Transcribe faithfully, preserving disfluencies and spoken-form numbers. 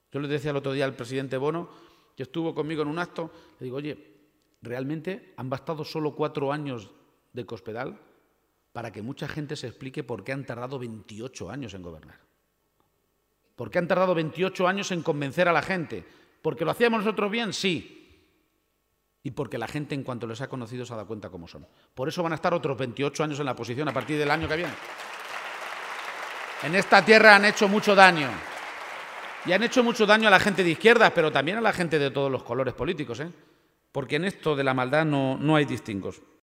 Yo le decía el otro día al presidente Bono, que estuvo conmigo en un acto, le digo, oye, ¿realmente han bastado solo cuatro años de Cospedal para que mucha gente se explique por qué han tardado veintiocho años en gobernar? ¿Por qué han tardado veintiocho años en convencer a la gente? ¿Porque lo hacíamos nosotros bien? Sí. Y porque la gente, en cuanto les ha conocido, se ha dado cuenta cómo son. Por eso van a estar otros veintiocho años en la oposición a partir del año que viene. En esta tierra han hecho mucho daño. Y han hecho mucho daño a la gente de izquierdas, pero también a la gente de todos los colores políticos, ¿eh? Porque en esto de la maldad no, no hay distingos.